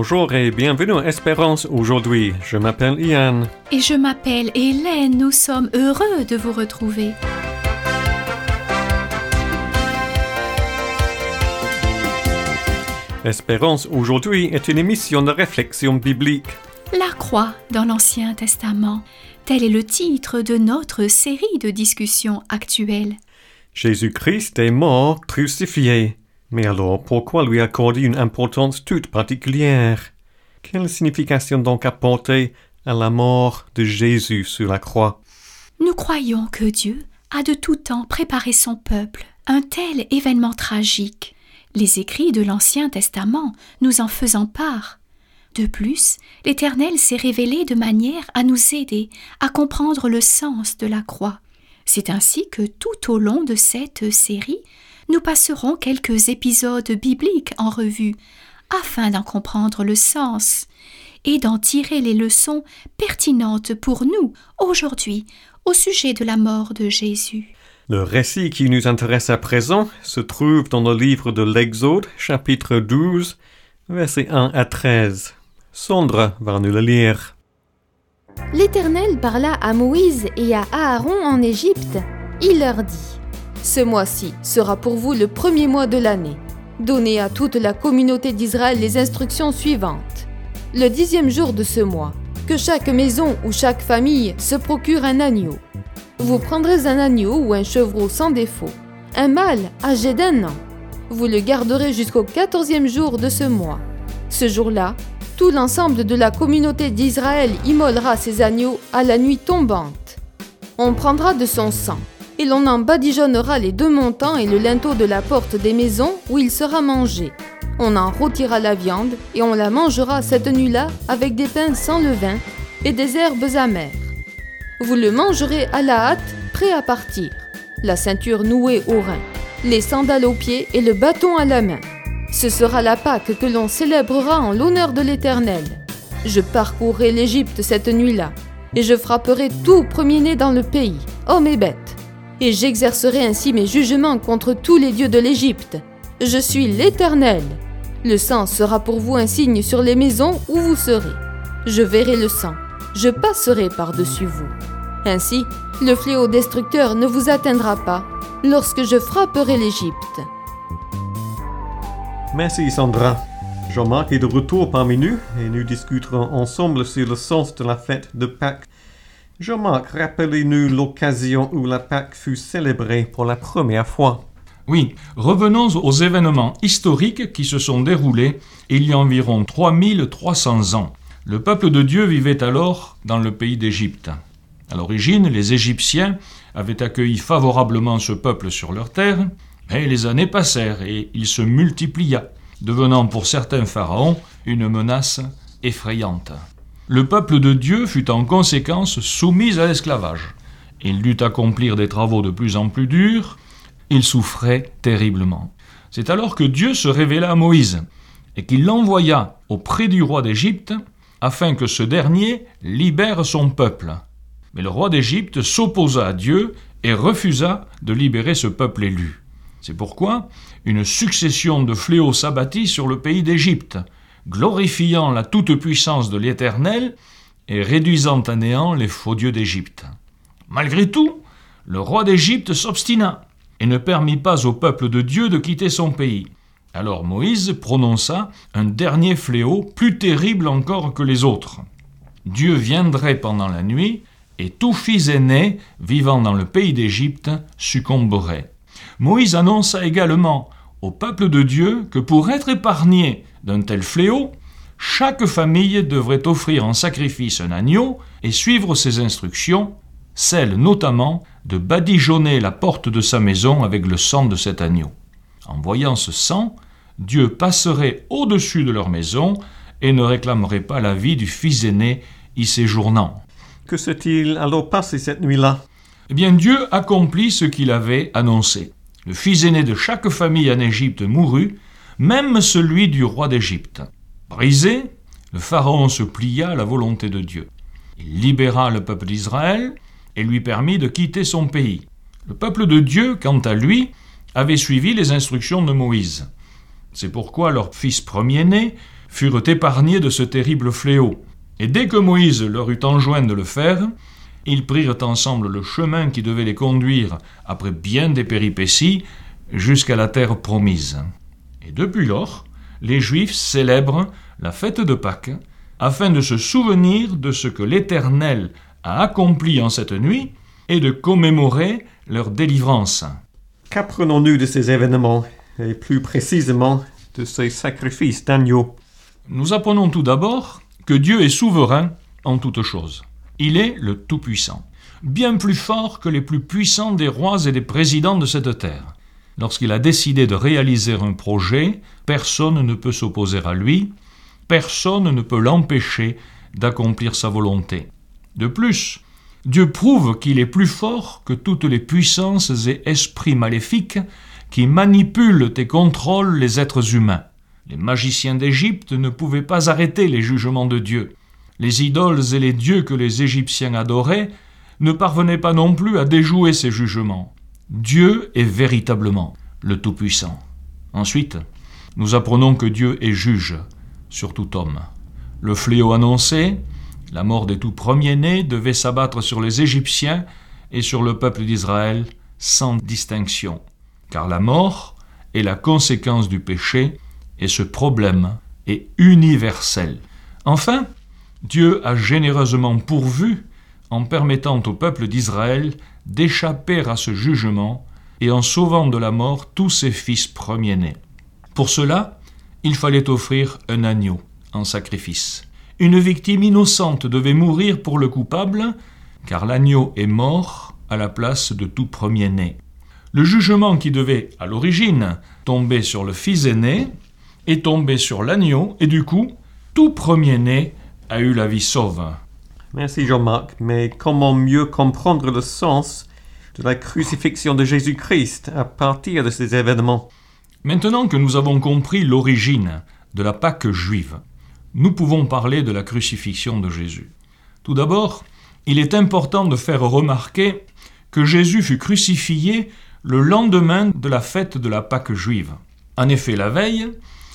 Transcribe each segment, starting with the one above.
Bonjour et bienvenue à Espérance aujourd'hui. Je m'appelle Ian. Et je m'appelle Hélène. Nous sommes heureux de vous retrouver. Espérance aujourd'hui est une émission de réflexion biblique. La croix dans l'Ancien Testament. Tel est le titre de notre série de discussions actuelles. Jésus-Christ est mort crucifié. Mais alors, pourquoi lui accorder une importance toute particulière? Quelle signification donc apporter à la mort de Jésus sur la croix? Nous croyons que Dieu a de tout temps préparé son peuple un tel événement tragique. Les écrits de l'Ancien Testament nous en faisant part. De plus, l'Éternel s'est révélé de manière à nous aider à comprendre le sens de la croix. C'est ainsi que tout au long de cette série, nous passerons quelques épisodes bibliques en revue afin d'en comprendre le sens et d'en tirer les leçons pertinentes pour nous aujourd'hui au sujet de la mort de Jésus. Le récit qui nous intéresse à présent se trouve dans le livre de l'Exode, chapitre 12, versets 1 à 13. Sandra va nous le lire. L'Éternel parla à Moïse et à Aaron en Égypte. Il leur dit : Ce mois-ci sera pour vous le premier mois de l'année. Donnez à toute la communauté d'Israël les instructions suivantes. Le 10e jour de ce mois, que chaque maison ou chaque famille se procure un agneau. Vous prendrez un agneau ou un chevreau sans défaut, un mâle âgé d'1 an. Vous le garderez jusqu'au 14e jour de ce mois. Ce jour-là, tout l'ensemble de la communauté d'Israël immolera ses agneaux à la nuit tombante. On prendra de son sang, et l'on en badigeonnera les 2 montants et le linteau de la porte des maisons où il sera mangé. On en rôtira la viande, et on la mangera cette nuit-là avec des pains sans levain et des herbes amères. Vous le mangerez à la hâte, prêt à partir, la ceinture nouée au rein, les sandales aux pieds et le bâton à la main. Ce sera la Pâque que l'on célébrera en l'honneur de l'Éternel. Je parcourrai l'Égypte cette nuit-là, et je frapperai tout premier-né dans le pays, hommes et bêtes. Et j'exercerai ainsi mes jugements contre tous les dieux de l'Égypte. Je suis l'Éternel. Le sang sera pour vous un signe sur les maisons où vous serez. Je verrai le sang, je passerai par-dessus vous. Ainsi, le fléau destructeur ne vous atteindra pas lorsque je frapperai l'Égypte. Merci Sandra. Jean-Marc est de retour parmi nous et nous discuterons ensemble sur le sens de la fête de Pâques. Jean-Marc, rappelez-nous l'occasion où la Pâque fut célébrée pour la première fois. Oui, revenons aux événements historiques qui se sont déroulés il y a environ 3300 ans. Le peuple de Dieu vivait alors dans le pays d'Égypte. À l'origine, les Égyptiens avaient accueilli favorablement ce peuple sur leur terre, mais les années passèrent et il se multiplia, devenant pour certains pharaons une menace effrayante. Le peuple de Dieu fut en conséquence soumis à l'esclavage. Il dut accomplir des travaux de plus en plus durs, il souffrait terriblement. C'est alors que Dieu se révéla à Moïse et qu'il l'envoya auprès du roi d'Égypte afin que ce dernier libère son peuple. Mais le roi d'Égypte s'opposa à Dieu et refusa de libérer ce peuple élu. C'est pourquoi une succession de fléaux s'abattit sur le pays d'Égypte, glorifiant la toute-puissance de l'Éternel et réduisant à néant les faux dieux d'Égypte. Malgré tout, le roi d'Égypte s'obstina et ne permit pas au peuple de Dieu de quitter son pays. Alors Moïse prononça un dernier fléau plus terrible encore que les autres. Dieu viendrait pendant la nuit et tout fils aîné vivant dans le pays d'Égypte succomberait. Moïse annonça également au peuple de Dieu que pour être épargné d'un tel fléau, chaque famille devrait offrir en sacrifice un agneau et suivre ses instructions, celle notamment de badigeonner la porte de sa maison avec le sang de cet agneau. En voyant ce sang, Dieu passerait au-dessus de leur maison et ne réclamerait pas la vie du fils aîné y séjournant. Que s'est-il alors passé cette nuit-là? Eh bien, Dieu accomplit ce qu'il avait annoncé. Le fils aîné de chaque famille en Égypte mourut, même celui du roi d'Égypte. Brisé, le pharaon se plia à la volonté de Dieu. Il libéra le peuple d'Israël et lui permit de quitter son pays. Le peuple de Dieu, quant à lui, avait suivi les instructions de Moïse. C'est pourquoi leur fils premier-né furent épargnés de ce terrible fléau. Et dès que Moïse leur eut enjoint de le faire, ils prirent ensemble le chemin qui devait les conduire, après bien des péripéties, jusqu'à la terre promise. Et depuis lors, les Juifs célèbrent la fête de Pâques, afin de se souvenir de ce que l'Éternel a accompli en cette nuit et de commémorer leur délivrance. Qu'apprenons-nous de ces événements, et plus précisément de ces sacrifices d'agneaux? Nous apprenons tout d'abord que Dieu est souverain en toutes choses. Il est le Tout-Puissant, bien plus fort que les plus puissants des rois et des présidents de cette terre. Lorsqu'il a décidé de réaliser un projet, personne ne peut s'opposer à lui, personne ne peut l'empêcher d'accomplir sa volonté. De plus, Dieu prouve qu'il est plus fort que toutes les puissances et esprits maléfiques qui manipulent et contrôlent les êtres humains. Les magiciens d'Égypte ne pouvaient pas arrêter les jugements de Dieu. Les idoles et les dieux que les Égyptiens adoraient ne parvenaient pas non plus à déjouer ces jugements. Dieu est véritablement le Tout-Puissant. Ensuite, nous apprenons que Dieu est juge sur tout homme. Le fléau annoncé, la mort des tout premiers-nés, devait s'abattre sur les Égyptiens et sur le peuple d'Israël sans distinction. Car la mort est la conséquence du péché et ce problème est universel. Enfin, Dieu a généreusement pourvu en permettant au peuple d'Israël d'échapper à ce jugement et en sauvant de la mort tous ses fils premiers-nés. Pour cela, il fallait offrir un agneau en sacrifice. Une victime innocente devait mourir pour le coupable, car l'agneau est mort à la place de tout premier-né. Le jugement qui devait, à l'origine, tomber sur le fils aîné est tombé sur l'agneau, et du coup, tout premier-né a eu la vie sauve. Merci Jean-Marc, mais comment mieux comprendre le sens de la crucifixion de Jésus-Christ à partir de ces événements? Maintenant que nous avons compris l'origine de la Pâque juive, nous pouvons parler de la crucifixion de Jésus. Tout d'abord, il est important de faire remarquer que Jésus fut crucifié le lendemain de la fête de la Pâque juive. En effet, la veille,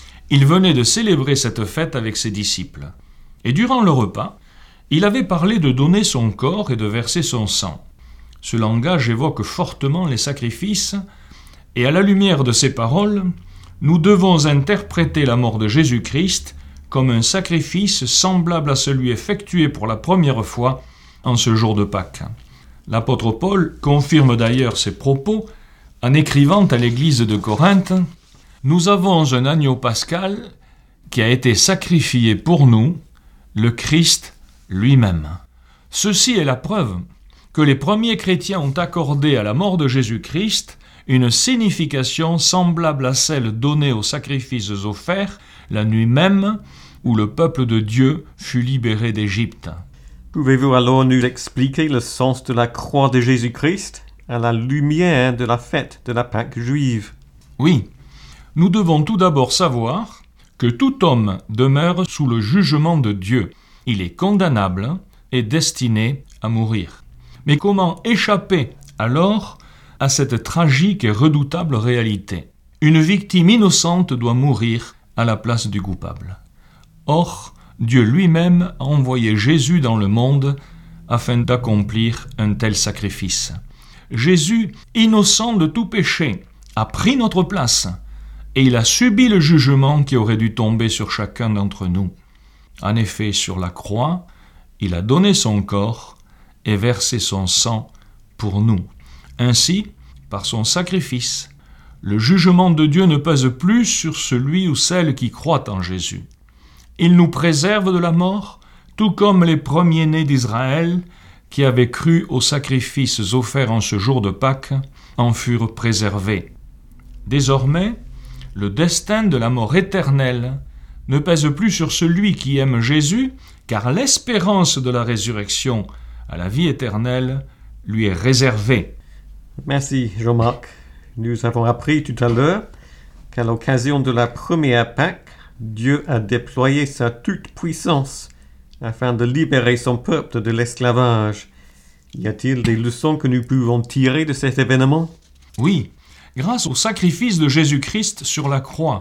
il venait de célébrer cette fête avec ses disciples. Et durant le repas, il avait parlé de donner son corps et de verser son sang. Ce langage évoque fortement les sacrifices, et à la lumière de ces paroles, nous devons interpréter la mort de Jésus-Christ comme un sacrifice semblable à celui effectué pour la première fois en ce jour de Pâques. L'apôtre Paul confirme d'ailleurs ces propos en écrivant à l'église de Corinthe « Nous avons un agneau pascal qui a été sacrifié pour nous, le Christ lui-même. » Ceci est la preuve que les premiers chrétiens ont accordé à la mort de Jésus-Christ une signification semblable à celle donnée aux sacrifices offerts la nuit même où le peuple de Dieu fut libéré d'Égypte. Pouvez-vous alors nous expliquer le sens de la croix de Jésus-Christ à la lumière de la fête de la Pâque juive? Oui, nous devons tout d'abord savoir que tout homme demeure sous le jugement de Dieu. Il est condamnable et destiné à mourir. Mais comment échapper alors à cette tragique et redoutable réalité? Une victime innocente doit mourir à la place du coupable. Or, Dieu lui-même a envoyé Jésus dans le monde afin d'accomplir un tel sacrifice. Jésus, innocent de tout péché, a pris notre place et il a subi le jugement qui aurait dû tomber sur chacun d'entre nous. En effet, sur la croix, il a donné son corps et versé son sang pour nous. Ainsi, par son sacrifice, le jugement de Dieu ne pèse plus sur celui ou celle qui croit en Jésus. Il nous préserve de la mort, tout comme les premiers-nés d'Israël, qui avaient cru aux sacrifices offerts en ce jour de Pâques, en furent préservés. Désormais, le destin de la mort éternelle ne pèse plus sur celui qui aime Jésus, car l'espérance de la résurrection à la vie éternelle lui est réservée. Merci Jean-Marc. Nous avons appris tout à l'heure qu'à l'occasion de la première Pâque, Dieu a déployé sa toute-puissance afin de libérer son peuple de l'esclavage. Y a-t-il des leçons que nous pouvons tirer de cet événement? Oui, grâce au sacrifice de Jésus-Christ sur la croix,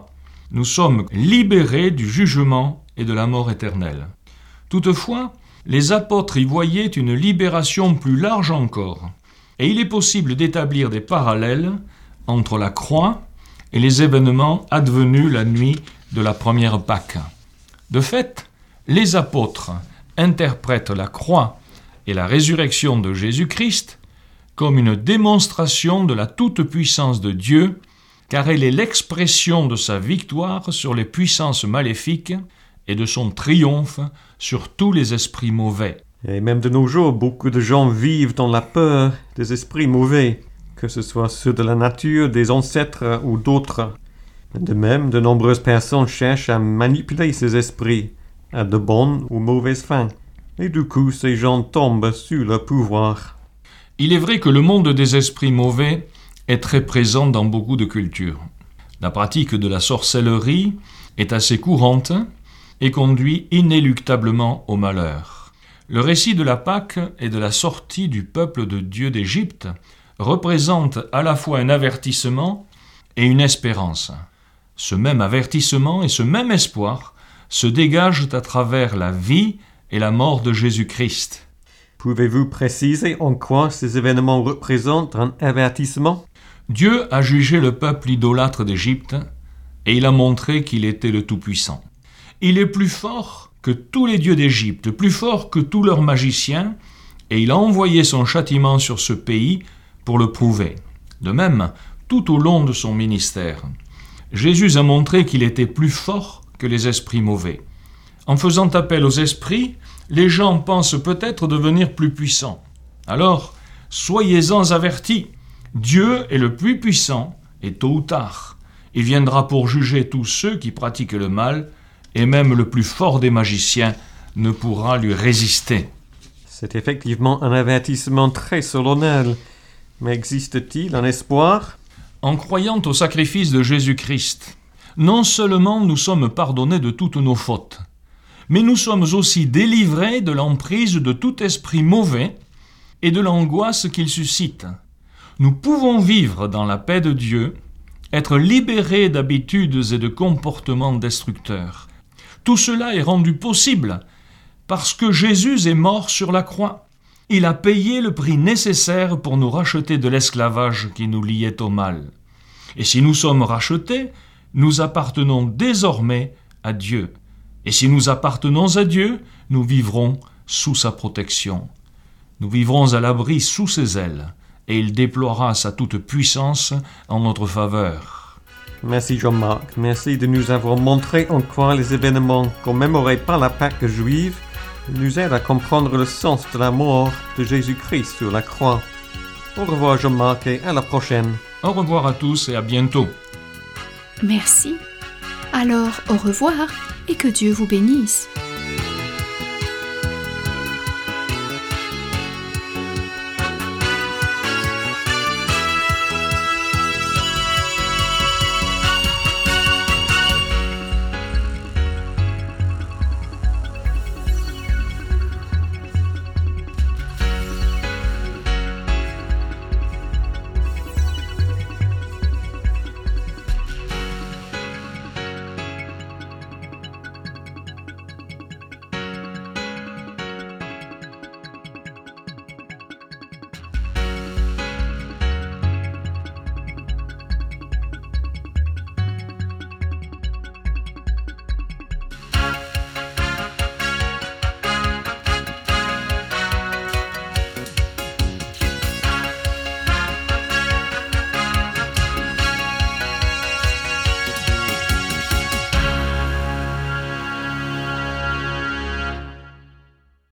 nous sommes libérés du jugement et de la mort éternelle. Toutefois, les apôtres y voyaient une libération plus large encore, et il est possible d'établir des parallèles entre la croix et les événements advenus la nuit de la première Pâque. De fait, les apôtres interprètent la croix et la résurrection de Jésus-Christ comme une démonstration de la toute-puissance de Dieu, car elle est l'expression de sa victoire sur les puissances maléfiques et de son triomphe sur tous les esprits mauvais. Et même de nos jours, beaucoup de gens vivent dans la peur des esprits mauvais, que ce soit ceux de la nature, des ancêtres ou d'autres. De même, de nombreuses personnes cherchent à manipuler ces esprits, à de bonnes ou mauvaises fins. Et du coup, ces gens tombent sous leur pouvoir. Il est vrai que le monde des esprits mauvais est très présent dans beaucoup de cultures. La pratique de la sorcellerie est assez courante et conduit inéluctablement au malheur. Le récit de la Pâque et de la sortie du peuple de Dieu d'Égypte représente à la fois un avertissement et une espérance. Ce même avertissement et ce même espoir se dégagent à travers la vie et la mort de Jésus-Christ. Pouvez-vous préciser en quoi ces événements représentent un avertissement? Dieu a jugé le peuple idolâtre d'Égypte et il a montré qu'il était le Tout-Puissant. Il est plus fort que tous les dieux d'Égypte, plus fort que tous leurs magiciens, et il a envoyé son châtiment sur ce pays pour le prouver. De même, tout au long de son ministère, Jésus a montré qu'il était plus fort que les esprits mauvais. En faisant appel aux esprits, les gens pensent peut-être devenir plus puissants. Alors, soyez-en avertis. Dieu est le plus puissant, et tôt ou tard, il viendra pour juger tous ceux qui pratiquent le mal, et même le plus fort des magiciens ne pourra lui résister. C'est effectivement un avertissement très solennel. Mais existe-t-il un espoir? En croyant au sacrifice de Jésus-Christ, non seulement nous sommes pardonnés de toutes nos fautes, mais nous sommes aussi délivrés de l'emprise de tout esprit mauvais et de l'angoisse qu'il suscite. Nous pouvons vivre dans la paix de Dieu, être libérés d'habitudes et de comportements destructeurs. Tout cela est rendu possible parce que Jésus est mort sur la croix. Il a payé le prix nécessaire pour nous racheter de l'esclavage qui nous liait au mal. Et si nous sommes rachetés, nous appartenons désormais à Dieu. Et si nous appartenons à Dieu, nous vivrons sous sa protection. Nous vivrons à l'abri sous ses ailes, et il déploiera sa toute puissance en notre faveur. Merci Jean-Marc, merci de nous avoir montré en quoi les événements commémorés par la Pâque juive nous aident à comprendre le sens de la mort de Jésus-Christ sur la croix. Au revoir Jean-Marc et à la prochaine. Au revoir à tous et à bientôt. Merci. Alors, au revoir et que Dieu vous bénisse.